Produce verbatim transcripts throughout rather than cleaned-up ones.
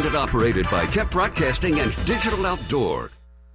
Owned and operated by Kep Broadcasting and Digital Outdoor.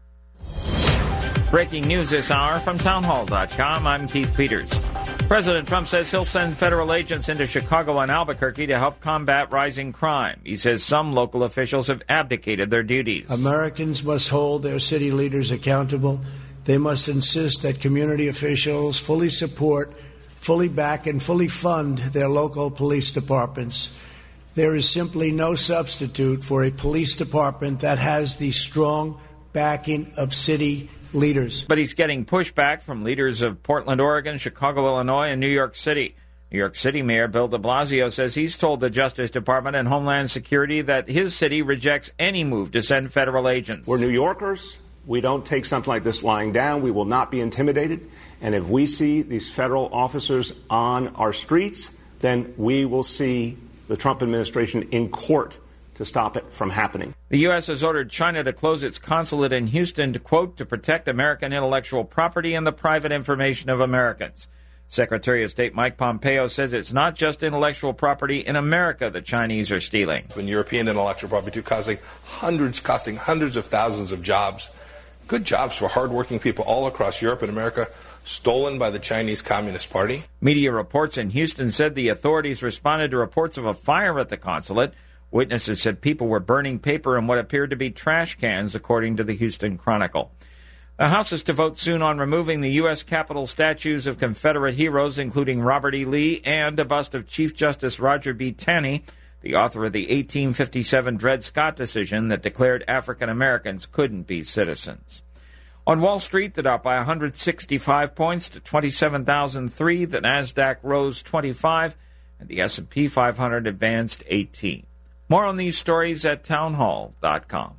Breaking news this hour from townhall dot com. I'm Keith Peters. President Trump says he'll send federal agents into Chicago and Albuquerque to help combat rising crime. He says some local officials have abdicated their duties. Americans must hold their city leaders accountable. They must insist that community officials fully support, fully back, and fully fund their local police departments. There is simply no substitute for a police department that has the strong backing of city leaders. But he's getting pushback from leaders of Portland, Oregon, Chicago, Illinois, and New York City. New York City Mayor Bill de Blasio says he's told the Justice Department and Homeland Security that his city rejects any move to send federal agents. We're New Yorkers. We don't take something like this lying down. We will not be intimidated. And if we see these federal officers on our streets, then we will see the Trump administration in court to stop it from happening. The U S has ordered China to close its consulate in Houston to, quote, to protect American intellectual property and the private information of Americans. Secretary of State Mike Pompeo says it's not just intellectual property in America the Chinese are stealing. When European intellectual property too, costing hundreds, costing hundreds of thousands of jobs, good jobs for hardworking people all across Europe and America, stolen by the Chinese Communist Party. Media reports in Houston said the authorities responded to reports of a fire at the consulate. Witnesses said people were burning paper in what appeared to be trash cans, according to the Houston Chronicle. The House is to vote soon on removing the U S Capitol statues of Confederate heroes, including Robert E. Lee and a bust of Chief Justice Roger B. Taney, the author of the eighteen fifty-seven Dred Scott decision that declared African Americans couldn't be citizens. On Wall Street, the Dow up by one hundred sixty-five points to twenty-seven thousand three. The Nasdaq rose twenty-five, and the S and P five hundred advanced eighteen. More on these stories at townhall dot com.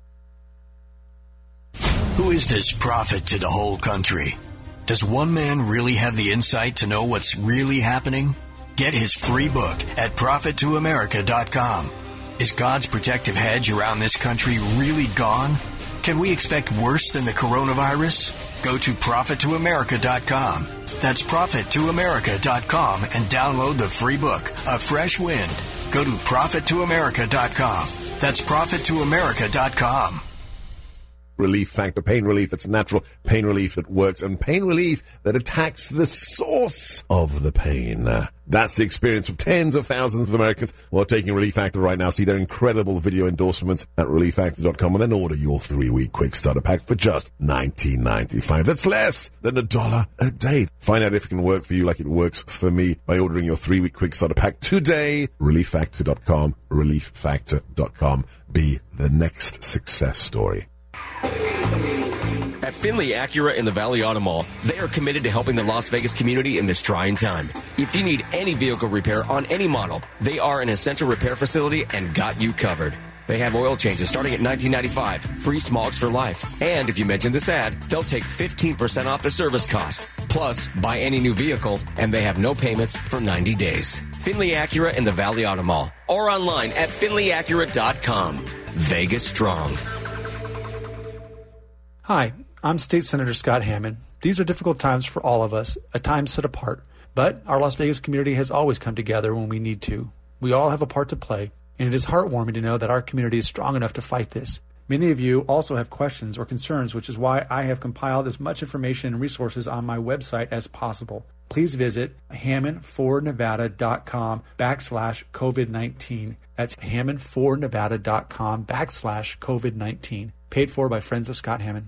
Who is this prophet to the whole country? Does one man really have the insight to know what's really happening? Get his free book at prophet to america dot com. Is God's protective hedge around this country really gone? Can we expect worse than the coronavirus? Go to prophet to america dot com. That's prophet to america dot com and download the free book, A Fresh Wind. Go to prophet to america dot com. That's prophet to america dot com. Relief Factor, pain relief that's natural, pain relief that works, and pain relief that attacks the source of the pain. Uh, that's the experience of tens of thousands of Americans who are taking Relief Factor right now. See their incredible video endorsements at relief factor dot com and then order your three-week quick starter pack for just nineteen ninety-five. That's less than a dollar a day. Find out if it can work for you like it works for me by ordering your three-week quick starter pack today. relief factor dot com, relief factor dot com. Be the next success story. At Finley Acura in the Valley Auto Mall, they are committed to helping the Las Vegas community in this trying time. If you need any vehicle repair on any model, they are an essential repair facility and got you covered. They have oil changes starting at nineteen ninety-five dollars, free smogs for life. And if you mention this ad, they'll take fifteen percent off the service cost. Plus, buy any new vehicle, and they have no payments for ninety days. Finley Acura in the Valley Auto Mall. Or online at finley acura dot com. Vegas strong. Hi, I'm State Senator Scott Hammond. These are difficult times for all of us, a time set apart. But our Las Vegas community has always come together when we need to. We all have a part to play, and it is heartwarming to know that our community is strong enough to fight this. Many of you also have questions or concerns, which is why I have compiled as much information and resources on my website as possible. Please visit hammond for nevada dot com backslash COVID nineteen. That's hammond for nevada dot com backslash COVID nineteen. Paid for by Friends of Scott Hammond.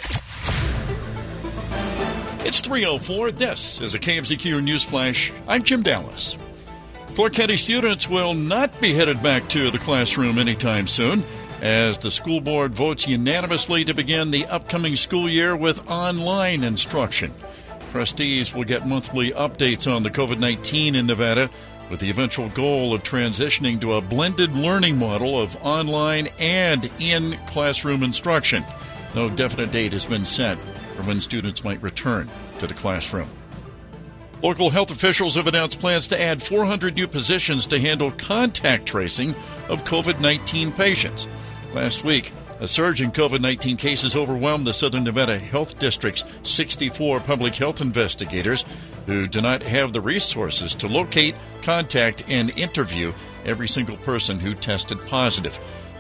It's three oh four. This is a K M Z Q News Flash. I'm Jim Dallas. Clark County students will not be headed back to the classroom anytime soon as the school board votes unanimously to begin the upcoming school year with online instruction. Trustees will get monthly updates on the COVID nineteen in Nevada with the eventual goal of transitioning to a blended learning model of online and in-classroom instruction. No definite date has been set for when students might return to the classroom. Local health officials have announced plans to add four hundred new positions to handle contact tracing of COVID nineteen patients. Last week, a surge in COVID nineteen cases overwhelmed the Southern Nevada Health District's sixty-four public health investigators who do not have the resources to locate, contact, and interview every single person who tested positive.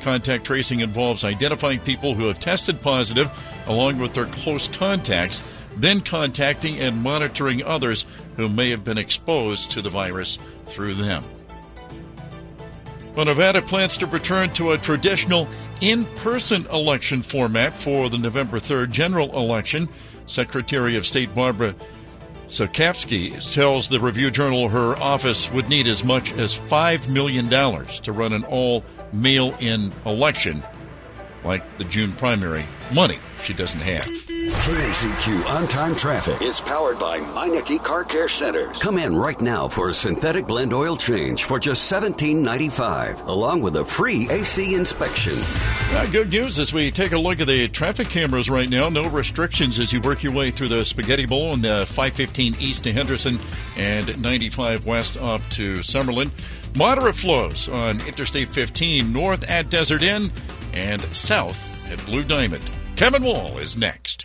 Contact tracing involves identifying people who have tested positive along with their close contacts, then contacting and monitoring others who may have been exposed to the virus through them. Well, Nevada plans to return to a traditional in-person election format for the November third general election. Secretary of State Barbara Sakafsky tells the Review-Journal her office would need as much as five million dollars to run an all-mail-in election, like the June primary. Money she doesn't have. K M Z Q On-Time Traffic is powered by Meineke Car Care Centers. Come in right now for a synthetic blend oil change for just seventeen ninety-five, along with a free A C inspection. Uh, good news as we take a look at the traffic cameras right now. No restrictions as you work your way through the Spaghetti Bowl and uh, five fifteen east to Henderson and ninety-five west up to Summerlin. Moderate flows on Interstate fifteen north at Desert Inn and south at Blue Diamond. Kevin Wall is next.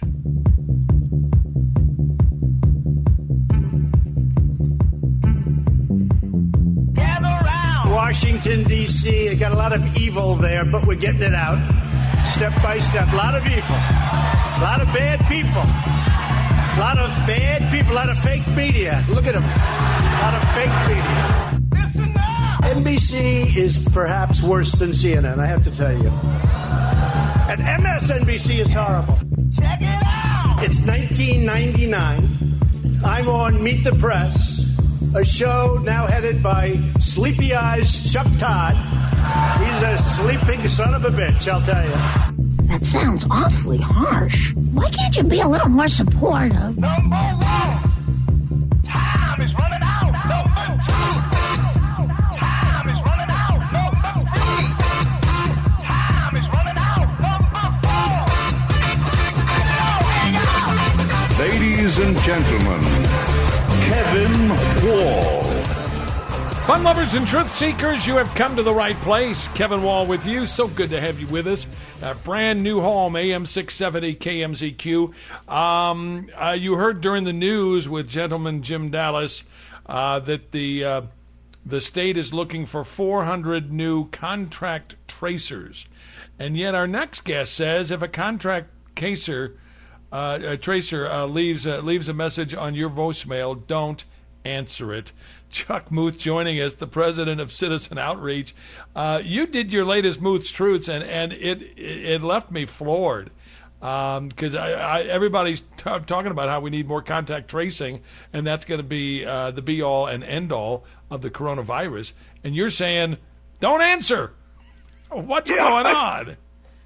Washington, D C, got a lot of evil there, but we're getting it out step by step. A lot of evil. A lot of bad people. A lot of bad people. A lot of fake media. Look at them. A lot of fake media. N B C is perhaps worse than C N N, I have to tell you. And M S N B C is horrible. Check it out! It's nineteen ninety-nine. I'm on Meet the Press, a show now headed by Sleepy Eyes Chuck Todd. He's a sleeping son of a bitch, I'll tell you. That sounds awfully harsh. Why can't you be a little more supportive? Number one, time is running out. Number two, time is running out. Number three, time is running out. Number four. Ladies and gentlemen, Kevin Wall. Fun lovers and truth seekers, you have come to the right place. Kevin Wall with you. So good to have you with us. A brand new home, A M six seventy K M Z Q. Um, uh, you heard during the news with gentleman Jim Dallas uh, that the uh, the state is looking for four hundred new contract tracers. And yet our next guest says if a contract caser, uh, a tracer uh, leaves, uh, leaves a message on your voicemail, don't answer it. Chuck Muth joining us, the president of Citizen Outreach. Uh, you did your latest Muth's Truths, and, and it it left me floored because um, I, I, everybody's t- talking about how we need more contact tracing, and that's going to be uh, the be-all and end-all of the coronavirus. And you're saying, don't answer. What's yeah, going I, on?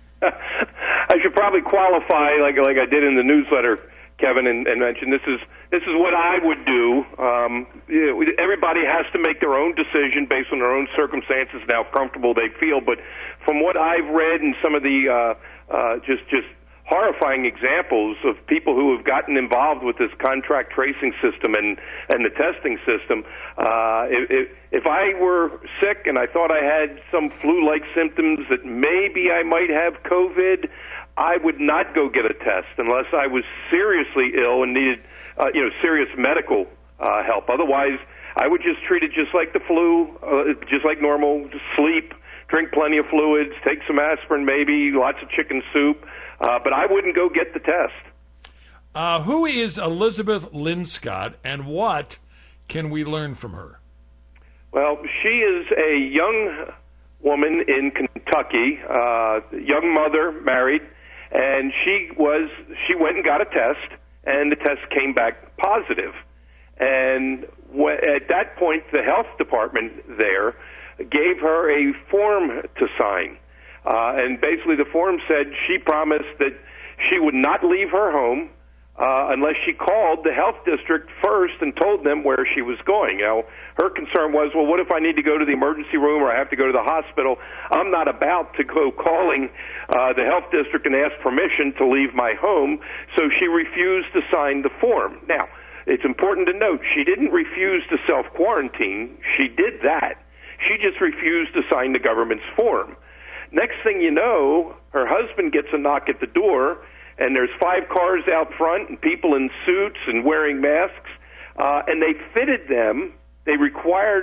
I should probably qualify, like like I did in the newsletter, Kevin, and, and mention this is this is what I would do. Um, you know, everybody has to make their own decision based on their own circumstances and how comfortable they feel. But from what I've read and some of the uh, uh, just just horrifying examples of people who have gotten involved with this contract tracing system and and the testing system, uh, if, if I were sick and I thought I had some flu-like symptoms that maybe I might have COVID, I would not go get a test unless I was seriously ill and needed, uh, you know, serious medical uh, help. Otherwise, I would just treat it just like the flu, uh, just like normal. Just sleep, drink plenty of fluids, take some aspirin, maybe lots of chicken soup. Uh, but I wouldn't go get the test. Uh, who is Elizabeth Linscott, and what can we learn from her? Well, she is a young woman in Kentucky, uh, young mother, married. And she was, she went and got a test, and the test came back positive. And w- at that point, the health department there gave her a form to sign. Uh, and basically the form said she promised that she would not leave her home uh, unless she called the health district first and told them where she was going. Now, her concern was, well, what if I need to go to the emergency room or I have to go to the hospital? I'm not about to go calling uh, the health district and ask permission to leave my home, so she refused to sign the form. Now, it's important to note, she didn't refuse to self-quarantine. She did that. She just refused to sign the government's form. Next thing you know, her husband gets a knock at the door, and there's five cars out front and people in suits and wearing masks, uh, and they fitted them. They required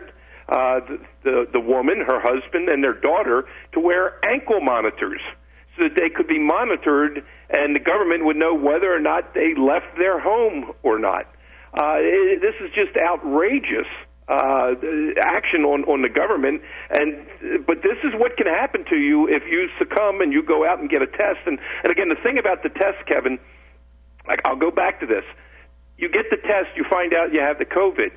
uh, the, the the woman, her husband, and their daughter to wear ankle monitors so that they could be monitored, and the government would know whether or not they left their home or not. Uh, it, this is just outrageous uh, action on, on the government, and but this is what can happen to you if you succumb and you go out and get a test. And, and again, the thing about the test, Kevin, like, I'll go back to this. You get the test, you find out you have the COVID.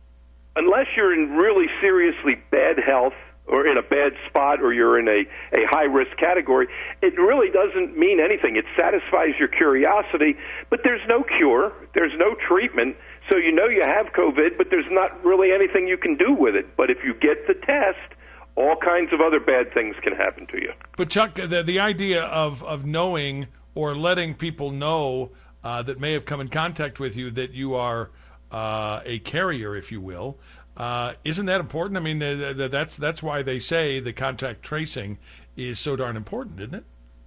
Unless you're in really seriously bad health or in a bad spot or you're in a, a high-risk category, it really doesn't mean anything. It satisfies your curiosity, but there's no cure. There's no treatment. So you know you have COVID, but there's not really anything you can do with it. But if you get the test, all kinds of other bad things can happen to you. But, Chuck, the, the idea of, of knowing or letting people know uh, that may have come in contact with you that you are uh, a carrier, if you will, uh, isn't that important? I mean, the, the, that's that's why they say the contact tracing is so darn important, isn't it?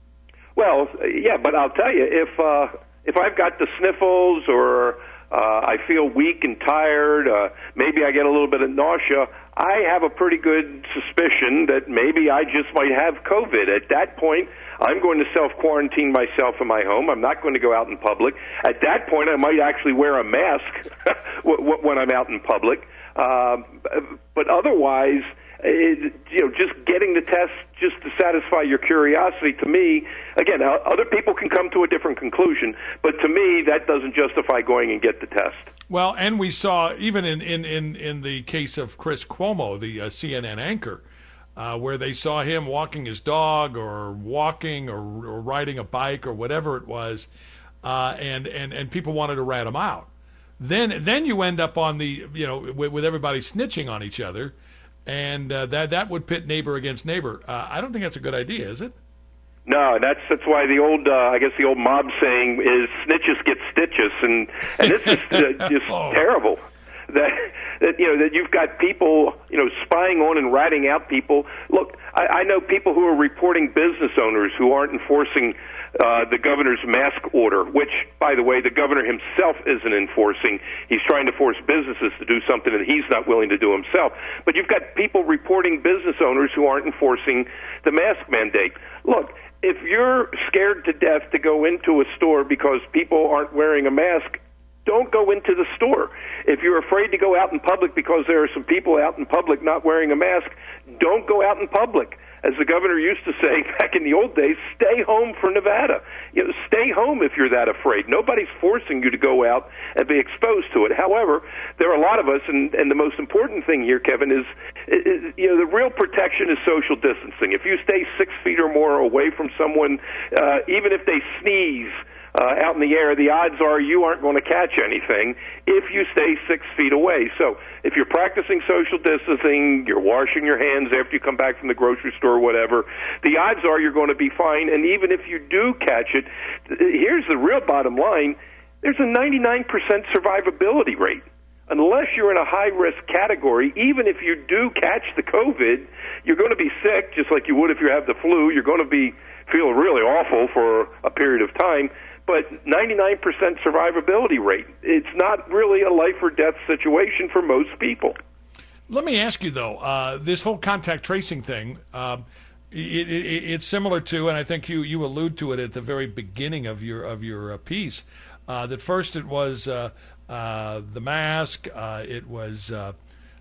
Well, yeah, but I'll tell you, if uh, if I've got the sniffles or uh, I feel weak and tired, uh, maybe I get a little bit of nausea, I have a pretty good suspicion that maybe I just might have COVID. At that point, I'm going to self-quarantine myself in my home. I'm not going to go out in public. At that point, I might actually wear a mask when I'm out in public. Uh, but otherwise, it, you know, just getting the test just to satisfy your curiosity, to me, again, other people can come to a different conclusion, but to me, that doesn't justify going and get the test. Well, and we saw, even in, in, in, in the case of Chris Cuomo, the uh, C N N anchor, uh, where they saw him walking his dog or walking or, or riding a bike or whatever it was, uh, and, and, and people wanted to rat him out. Then then you end up on the, you know, with, with everybody snitching on each other, and uh, that that would pit neighbor against neighbor. Uh, I don't think that's a good idea, is it? No, that's that's why the old, uh, I guess the old mob saying is snitches get stitches, and and this is uh, just oh. terrible. That, that you know that you've got people you know spying on and ratting out people. Look, I, I know people who are reporting business owners who aren't enforcing uh, the governor's mask order, which, by the way, the governor himself isn't enforcing. He's trying to force businesses to do something that he's not willing to do himself. But you've got people reporting business owners who aren't enforcing the mask mandate. Look, if you're scared to death to go into a store because people aren't wearing a mask, don't go into the store. If you're afraid to go out in public because there are some people out in public not wearing a mask, don't go out in public. As the governor used to say back in the old days, stay home for Nevada. You know, stay home if you're that afraid. Nobody's forcing you to go out and be exposed to it. However, there are a lot of us, and, and the most important thing here, Kevin, is, is, you know, the real protection is social distancing. If you stay six feet or more away from someone, uh, even if they sneeze, Uh, out in the air, the odds are you aren't going to catch anything if you stay six feet away. So if you're practicing social distancing, you're washing your hands after you come back from the grocery store or whatever, the odds are you're going to be fine. And even if you do catch it, here's the real bottom line. There's a ninety-nine percent survivability rate. Unless you're in a high-risk category, even if you do catch the COVID, you're going to be sick just like you would if you have the flu. You're going to be feel really awful for a period of time. But ninety-nine percent survivability rate. It's not really a life or death situation for most people. Let me ask you, though, uh, this whole contact tracing thing, um, it, it, it's similar to, and I think you, you allude to it at the very beginning of your of your uh, piece, uh, that first it was uh, uh, the mask, uh, it was, uh,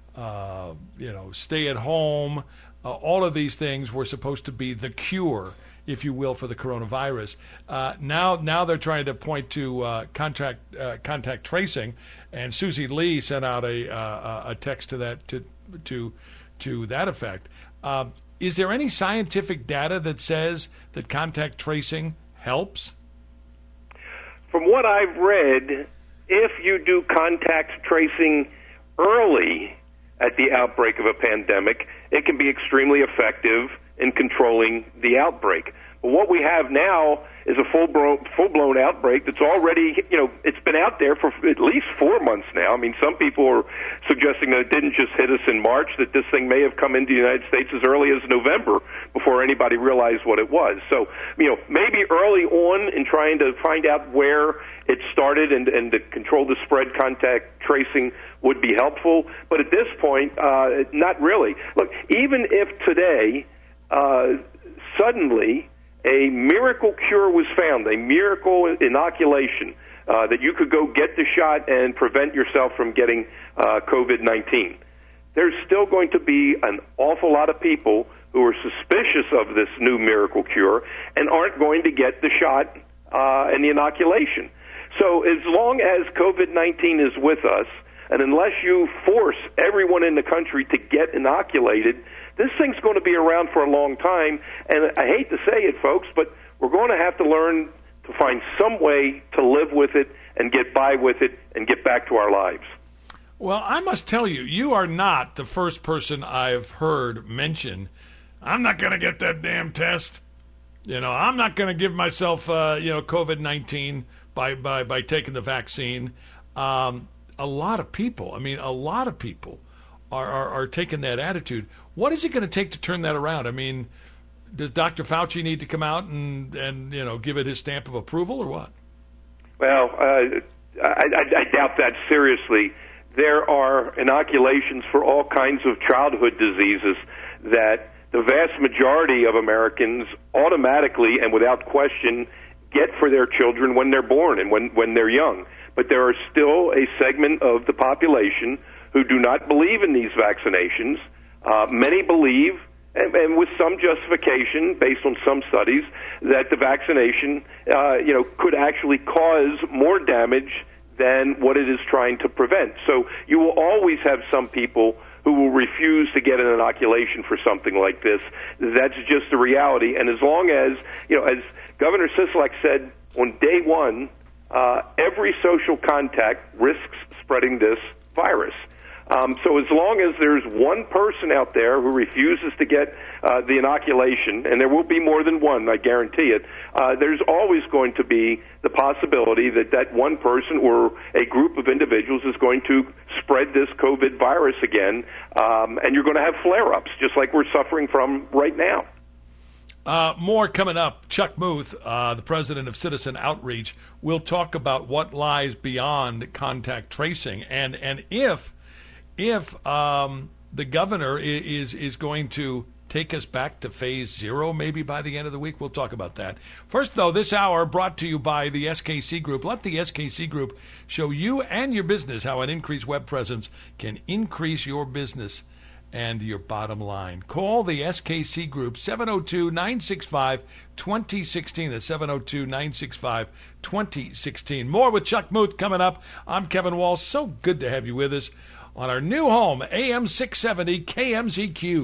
uh, you know, stay at home. Uh, all of these things were supposed to be the cure, if you will, for the coronavirus. Uh, now, now they're trying to point to uh, contact uh, contact tracing, and Susie Lee sent out a uh, a text to that to to to that effect. Uh, is there any scientific data that says that contact tracing helps? From what I've read, if you do contact tracing early at the outbreak of a pandemic, it can be extremely effective in controlling the outbreak. But what we have now is a full-blown, full-blown outbreak that's already, you know, it's been out there for at least four months now. I mean, some people are suggesting that it didn't just hit us in March, that this thing may have come into the United States as early as November before anybody realized what it was. So, you know, maybe early on in trying to find out where it started and, and to control the spread, contact tracing would be helpful. But at this point, uh, not really. Look, even if today, uh, suddenly, a miracle cure was found, a miracle inoculation, uh, that you could go get the shot and prevent yourself from getting uh, COVID nineteen. There's still going to be an awful lot of people who are suspicious of this new miracle cure and aren't going to get the shot uh, and the inoculation. So as long as COVID nineteen is with us, and unless you force everyone in the country to get inoculated, this thing's going to be around for a long time, and I hate to say it, folks, but we're going to have to learn to find some way to live with it and get by with it and get back to our lives. Well, I must tell you, you are not the first person I've heard mention, I'm not going to get that damn test. You know, I'm not going to give myself, uh, you know, COVID nineteen by, by, by taking the vaccine. Um, a lot of people, I mean, a lot of people are, are, are taking that attitude. What is it going to take to turn that around? I mean, does Doctor Fauci need to come out and, and you know, give it his stamp of approval or what? Well, uh, I, I, I doubt that seriously. There are inoculations for all kinds of childhood diseases that the vast majority of Americans automatically and without question get for their children when they're born and when, when they're young. But there are still a segment of the population who do not believe in these vaccinations. Uh, many believe, and, and with some justification based on some studies, that the vaccination uh, you know, could actually cause more damage than what it is trying to prevent. So you will always have some people who will refuse to get an inoculation for something like this. That's just the reality. And as long as, you know, as Governor Sisolak said on day one, uh, every social contact risks spreading this virus. Um, so as long as there's one person out there who refuses to get uh, the inoculation, and there will be more than one, I guarantee it, uh, there's always going to be the possibility that that one person or a group of individuals is going to spread this COVID virus again, um, and you're going to have flare-ups, just like we're suffering from right now. Uh, more coming up. Chuck Muth, uh, the president of Citizen Outreach, will talk about what lies beyond contact tracing, and, and if... If um, the governor is is going to take us back to phase zero, maybe by the end of the week, we'll talk about that. First, though, this hour brought to you by the S K C Group. Let the S K C Group show you and your business how an increased web presence can increase your business and your bottom line. Call the S K C Group, seven oh two, nine six five, two oh one six. That's seven oh two, nine six five, two oh one six. More with Chuck Muth coming up. I'm Kevin Wall. So good to have you with us on our new home, A M six seventy K M Z Q.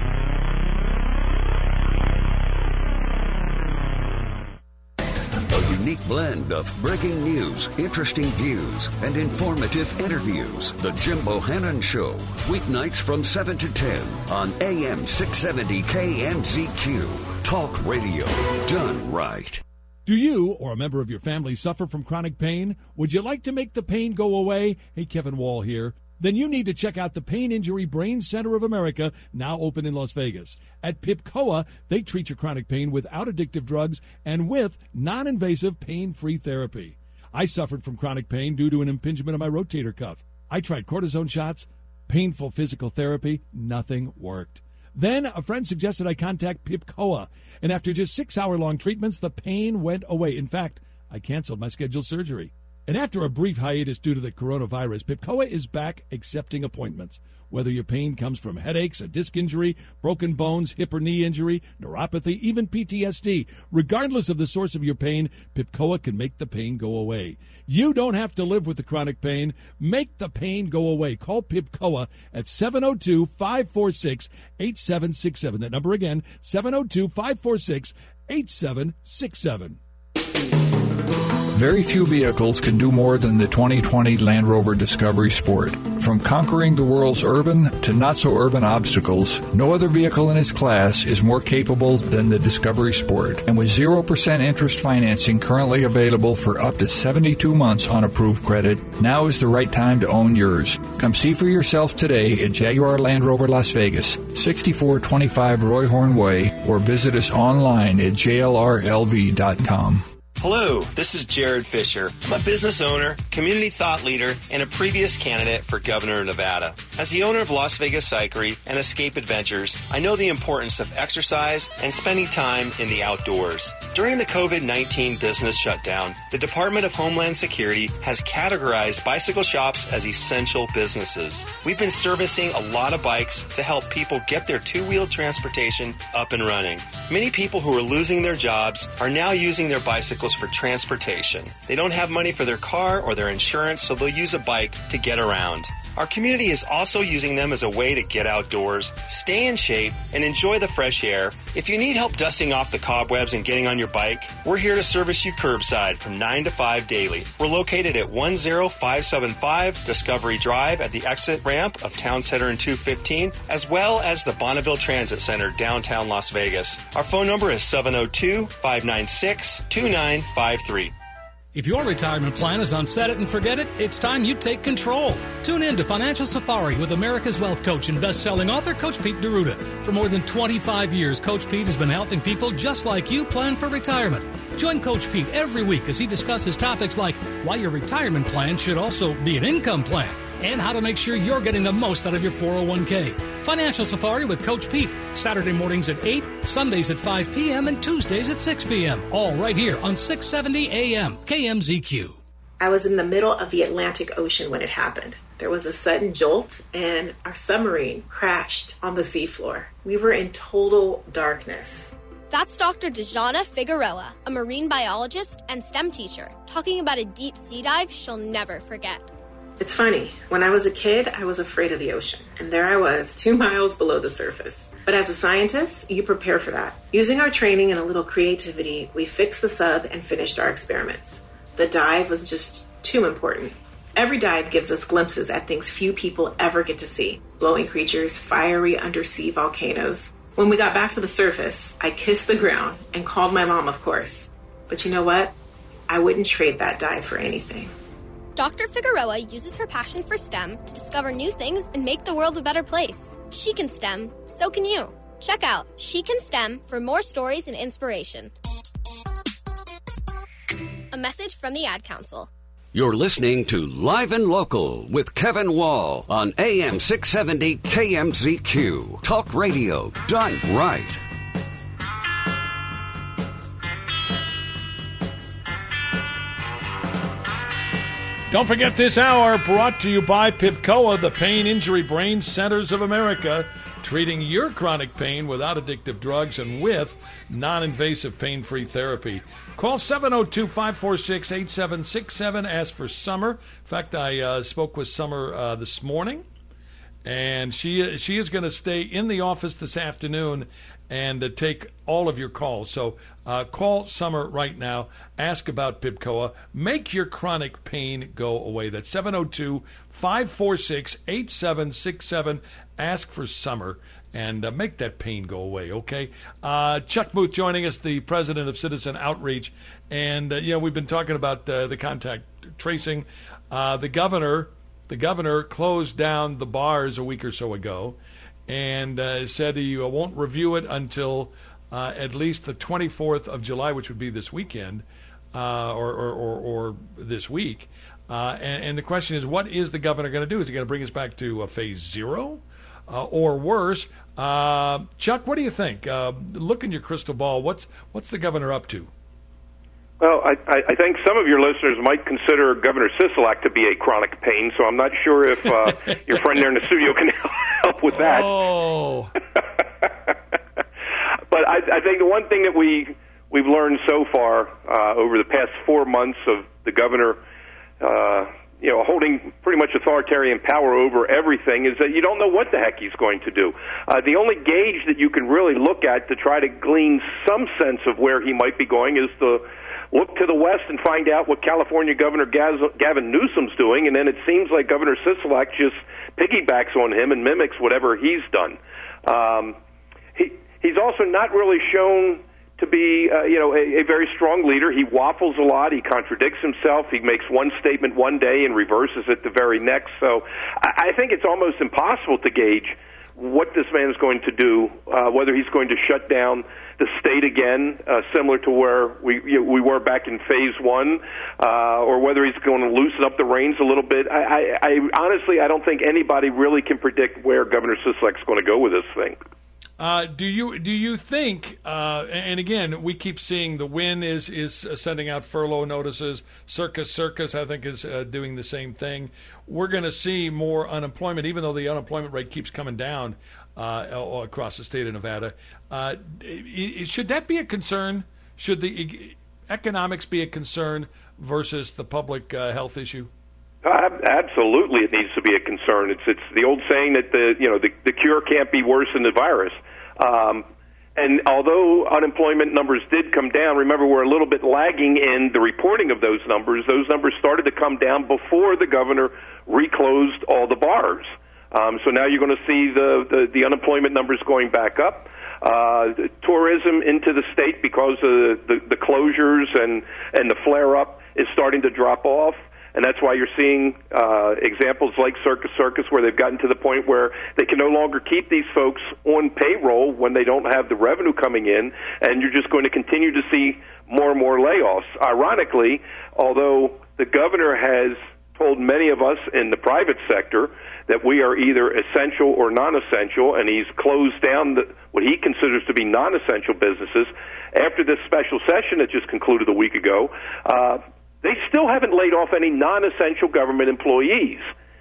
A unique blend of breaking news, interesting views, and informative interviews. The Jim Bohannon Show, weeknights from seven to ten on A M six seventy K M Z Q. Talk radio done right. Do you or a member of your family suffer from chronic pain? Would you like to make the pain go away? Hey, Kevin Wall here. Then you need to check out the Pain Injury Brain Center of America, now open in Las Vegas. At P I P C O A, they treat your chronic pain without addictive drugs and with non-invasive pain-free therapy. I suffered from chronic pain due to an impingement of my rotator cuff. I tried cortisone shots, painful physical therapy, nothing worked. Then a friend suggested I contact P I P C O A, and after just six-hour-long treatments, the pain went away. In fact, I canceled my scheduled surgery. And after a brief hiatus due to the coronavirus, P I P C O A is back accepting appointments. Whether your pain comes from headaches, a disc injury, broken bones, hip or knee injury, neuropathy, even P T S D, regardless of the source of your pain, P I P C O A can make the pain go away. You don't have to live with the chronic pain. Make the pain go away. Call P I P C O A at seven oh two, five four six, eight seven six seven. That number again, seven oh two, five four six, eight seven six seven. Very few vehicles can do more than the twenty twenty Land Rover Discovery Sport. From conquering the world's urban to not-so-urban obstacles, no other vehicle in its class is more capable than the Discovery Sport. And with zero percent interest financing currently available for up to seventy-two months on approved credit, now is the right time to own yours. Come see for yourself today at Jaguar Land Rover Las Vegas, sixty-four twenty-five Roy Horn Way, or visit us online at J L R L V dot com. Hello, this is Jared Fisher. I'm a business owner, community thought leader, and a previous candidate for governor of Nevada. As the owner of Las Vegas Cyclery and Escape Adventures, I know the importance of exercise and spending time in the outdoors. During the COVID nineteen business shutdown, the Department of Homeland Security has categorized bicycle shops as essential businesses. We've been servicing a lot of bikes to help people get their two-wheeled transportation up and running. Many people who are losing their jobs are now using their bicycles for transportation. They don't have money for their car or their insurance, so they'll use a bike to get around. Our community is also using them as a way to get outdoors, stay in shape, and enjoy the fresh air. If you need help dusting off the cobwebs and getting on your bike, we're here to service you curbside from nine to five daily. We're located at one oh five seven five Discovery Drive at the exit ramp of Town Center in two fifteen, as well as the Bonneville Transit Center, downtown Las Vegas. Our phone number is seven oh two, five nine six, two nine five three. If your retirement plan is on set it and forget it, it's time you take control. Tune in to Financial Safari with America's Wealth Coach and best-selling author Coach Pete D'Arruda. For more than twenty-five years, Coach Pete has been helping people just like you plan for retirement. Join Coach Pete every week as he discusses topics like why your retirement plan should also be an income plan and how to make sure you're getting the most out of your four oh one k. Financial Safari with Coach Pete, Saturday mornings at eight, Sundays at five p.m., and Tuesdays at six p.m., all right here on six seventy A M, K M Z Q. I was in the middle of the Atlantic Ocean when it happened. There was a sudden jolt, and our submarine crashed on the seafloor. We were in total darkness. That's Doctor Dejana Figueroa, a marine biologist and STEM teacher, talking about a deep sea dive she'll never forget. It's funny, when I was a kid, I was afraid of the ocean, and there I was, two miles below the surface. But as a scientist, you prepare for that. Using our training and a little creativity, we fixed the sub and finished our experiments. The dive was just too important. Every dive gives us glimpses at things few people ever get to see. Glowing creatures, fiery undersea volcanoes. When we got back to the surface, I kissed the ground and called my mom, of course. But you know what? I wouldn't trade that dive for anything. Doctor Figueroa uses her passion for STEM to discover new things and make the world a better place. She can STEM, so can you. Check out She Can STEM for more stories and inspiration. A message from the Ad Council. You're listening to Live and Local with Kevin Wall on A M six seventy K M Z Q. Talk radio done right. Don't forget this hour brought to you by PIPCOA, the Pain Injury Brain Centers of America, treating your chronic pain without addictive drugs and with non-invasive pain-free therapy. Call seven oh two, five four six, eight seven six seven. Ask for Summer. In fact, I uh, spoke with Summer uh, this morning, and she she is going to stay in the office this afternoon and uh, take all of your calls. So uh, call Summer right now. Ask about PIPCOA. Make your chronic pain go away. That's seven oh two, five four six, eight seven six seven. Ask for Summer and uh, make that pain go away, okay? Uh, Chuck Muth joining us, the president of Citizen Outreach. And, uh, you know, we've been talking about uh, the contact tracing. Uh, the governor, the governor closed down the bars a week or so ago and uh, said he won't review it until uh, at least the twenty-fourth of July, which would be this weekend, uh, or, or, or, or this week. Uh, and, and the question is, what is the governor going to do? Is he going to bring us back to uh, phase zero uh, or worse? Uh, Chuck, what do you think? Uh, look in your crystal ball. What's what's the governor up to? Well, I, I think some of your listeners might consider Governor Sisolak to be a chronic pain, so I'm not sure if uh, your friend there in the studio can help with that. Oh. But I, I think the one thing that we, we've learned so far uh, over the past four months of the governor uh, you know, holding pretty much authoritarian power over everything is that you don't know what the heck he's going to do. Uh, the only gauge that you can really look at to try to glean some sense of where he might be going is the look to the west and find out what California Governor Gaz- Gavin Newsom's doing, and then it seems like Governor Sisolak just piggybacks on him and mimics whatever he's done. Um, he, he's also not really shown to be, uh, you know, a, a very strong leader. He waffles a lot. He contradicts himself. He makes one statement one day and reverses it the very next. So I, I think it's almost impossible to gauge what this man is going to do, uh, whether he's going to shut down the state again, uh, similar to where we you know, we were back in phase one, uh, or whether he's going to loosen up the reins a little bit. I, I, I honestly, I don't think anybody really can predict where Governor Sisolak's going to go with this thing. Uh, do you do you think? Uh, and again, we keep seeing the Win is is sending out furlough notices. Circus Circus, I think, is uh, doing the same thing. We're going to see more unemployment, even though the unemployment rate keeps coming down uh, across the state of Nevada. Uh, should that be a concern? Should the economics be a concern versus the public uh, health issue? Uh, absolutely, it needs to be a concern. It's it's the old saying that the you know the, the cure can't be worse than the virus. Um, and although unemployment numbers did come down, remember we're a little bit lagging in the reporting of those numbers. Those numbers started to come down before the governor reclosed all the bars. Um, so now you're going to see the, the, the unemployment numbers going back up. Uh, the tourism into the state because of the, the closures and, and the flare-up is starting to drop off. And that's why you're seeing uh, examples like Circus Circus, where they've gotten to the point where they can no longer keep these folks on payroll when they don't have the revenue coming in, and you're just going to continue to see more and more layoffs. Ironically, although the governor has told many of us in the private sector that we are either essential or non-essential, and he's closed down the, what he considers to be non-essential businesses, after this special session that just concluded a week ago, uh, they still haven't laid off any non-essential government employees.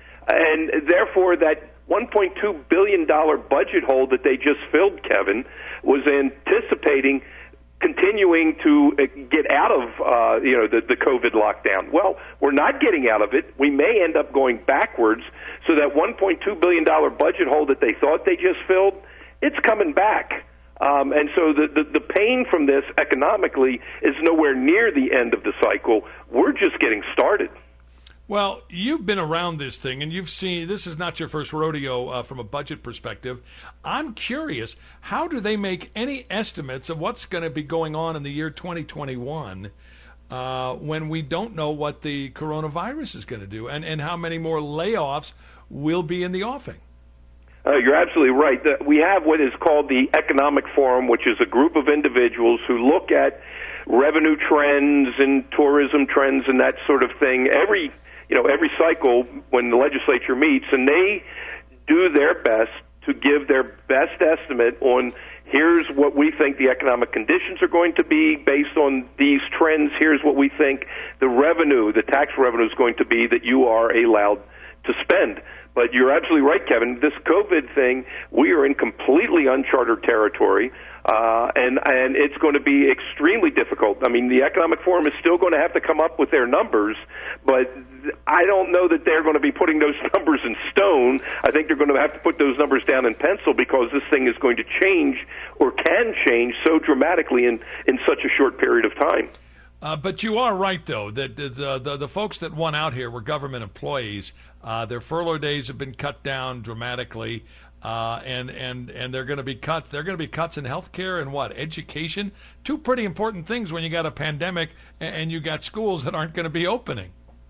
And therefore, that one point two billion dollars budget hole that they just filled, Kevin, was anticipating continuing to get out of uh, you know the, the COVID lockdown. Well, we're not getting out of it. We may end up going backwards. So that one point two billion dollars budget hole that they thought they just filled, it's coming back. Um, and so the, the, the pain from this economically is nowhere near the end of the cycle. We're just getting started. Well, you've been around this thing, and you've seen, this is not your first rodeo uh, from a budget perspective. I'm curious, how do they make any estimates of what's going to be going on in the year twenty twenty-one uh, when we don't know what the coronavirus is going to do, and, and how many more layoffs will be in the offing? Uh, you're absolutely right. The, we have what is called the Economic Forum, which is a group of individuals who look at revenue trends and tourism trends and that sort of thing every, you know, every cycle when the legislature meets, and they do their best to give their best estimate on here's what we think the economic conditions are going to be based on these trends. Here's what we think the revenue, the tax revenue is going to be that you are allowed to spend. But you're absolutely right, Kevin. This COVID thing, we are in completely uncharted territory, uh, and and it's going to be extremely difficult. I mean, the Economic Forum is still going to have to come up with their numbers, but I don't know that they're going to be putting those numbers in stone. I think they're going to have to put those numbers down in pencil because this thing is going to change or can change so dramatically in, in such a short period of time. Uh, but you are right, though, that the, the, the, the folks that won out here were government employees. Uh, their furlough days have been cut down dramatically, uh, and, and, and they're going to be cut. They're going to be cuts in health care and what? Education? Two pretty important things when you got a pandemic and, and you got schools that aren't going to be opening.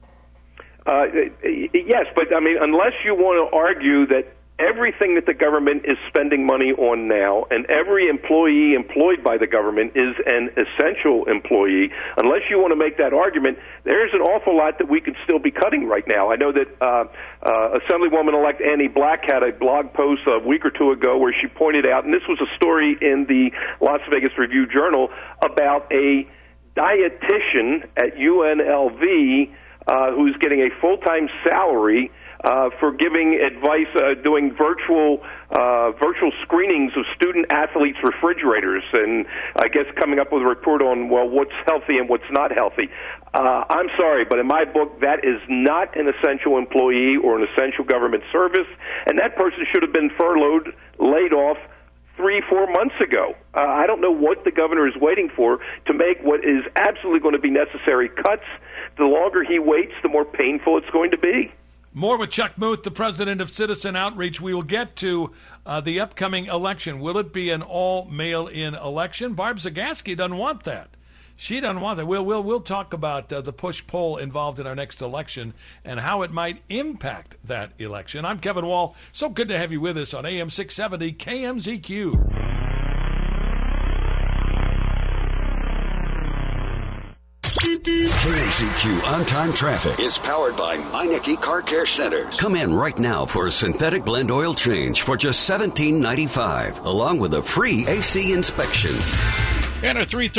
Uh, yes, but, I mean, unless you want to argue that everything that the government is spending money on now, and every employee employed by the government is an essential employee, unless you want to make that argument, there's an awful lot that we could still be cutting right now. I know that uh, uh, Assemblywoman-elect Annie Black had a blog post a week or two ago where she pointed out, and this was a story in the Las Vegas Review-Journal, about a dietitian at U N L V uh, who's getting a full-time salary Uh, for giving advice, uh, doing virtual uh, virtual screenings of student athletes' refrigerators, and I guess coming up with a report on, well, what's healthy and what's not healthy. Uh, I'm sorry, but in my book, that is not an essential employee or an essential government service, and that person should have been furloughed, laid off three, four months ago. Uh, I don't know what the governor is waiting for to make what is absolutely going to be necessary cuts. The longer he waits, the more painful it's going to be. More with Chuck Muth, the president of Citizen Outreach. We will get to uh, the upcoming election. Will it be an all-mail-in election? Barb Zagaski doesn't want that. She doesn't want that. We'll, we'll, we'll talk about uh, the push-pull involved in our next election and how it might impact that election. I'm Kevin Wall. So good to have you with us on A M six seventy K M Z Q. K M Z Q On-Time Traffic is powered by Meineke Car Care Centers. Come in right now for a synthetic blend oil change for just seventeen ninety-five, along with a free A C inspection. And a three